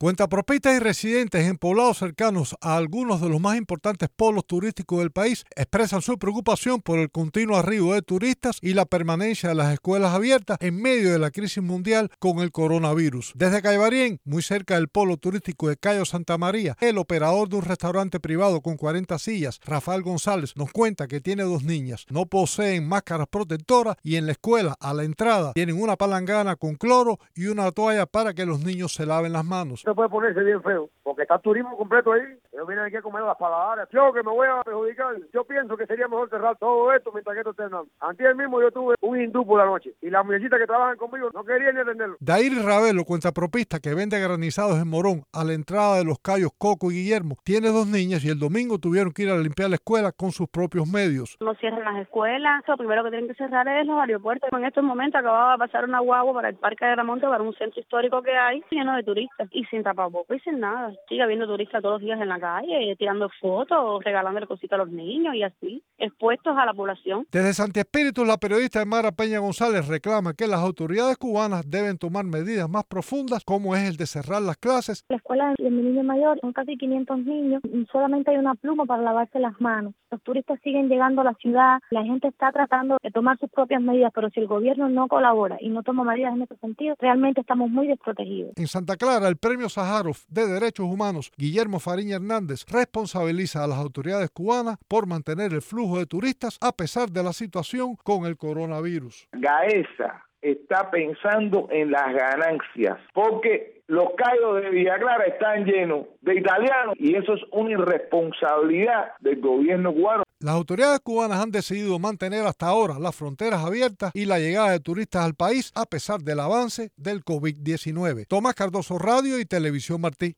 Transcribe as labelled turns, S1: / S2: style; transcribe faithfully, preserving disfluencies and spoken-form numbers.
S1: Cuentapropistas y residentes en poblados cercanos a algunos de los más importantes polos turísticos del país expresan su preocupación por el continuo arribo de turistas y la permanencia de las escuelas abiertas en medio de la crisis mundial con el coronavirus. Desde Caibarien, muy cerca del polo turístico de Cayo Santa María, el operador de un restaurante privado con cuarenta sillas, Rafael González, nos cuenta que tiene dos niñas, no poseen máscaras protectoras y en la escuela, a la entrada, tienen una palangana con cloro y una toalla para que los niños se laven las manos.
S2: Puede ponerse bien feo, porque está el turismo completo ahí. Ellos vienen aquí a comer las paladares. Yo que me voy a perjudicar, yo pienso que sería mejor cerrar todo esto mientras que esto esté andando. Antes mismo yo tuve un hindú por la noche y las muchachitas que trabajan conmigo no querían ni atenderlo.
S1: Dairi Ravelo, cuentapropista que vende granizados en Morón a la entrada de los Cayos Coco y Guillermo, tiene dos niñas y el domingo tuvieron que ir a limpiar la escuela con sus propios medios.
S3: No cierran las escuelas, lo primero que tienen que cerrar es los aeropuertos. En estos momentos acababa de pasar una guagua para el Parque de Gramonte, para un centro histórico que hay lleno de turistas y sin tapabocas y sin nada. Sigue habiendo turistas todos los días en la calle, tirando fotos, regalándole cositas a los niños y así, expuestos a la población.
S1: Desde Santi Espíritu, la periodista Mara Peña González reclama que las autoridades cubanas deben tomar medidas más profundas, como es el de cerrar las clases.
S4: La escuela de mi niño mayor son casi quinientos niños y solamente hay una pluma para lavarse las manos. Los turistas siguen llegando a la ciudad, la gente está tratando de tomar sus propias medidas, pero si el gobierno no colabora y no toma medidas en ese sentido, realmente estamos muy desprotegidos.
S1: En Santa Clara, el premio Sájarov de Derechos Humanos, Guillermo Fariña Hernández, responsabiliza a las autoridades cubanas por mantener el flujo de turistas a pesar de la situación con el coronavirus.
S5: Gaesa está pensando en las ganancias, porque los Cayos de Villa Clara están llenos de italianos y eso es una irresponsabilidad del gobierno cubano.
S1: Las autoridades cubanas han decidido mantener hasta ahora las fronteras abiertas y la llegada de turistas al país a pesar del avance del COVID diecinueve. Tomás Cardoso, Radio y Televisión Martí.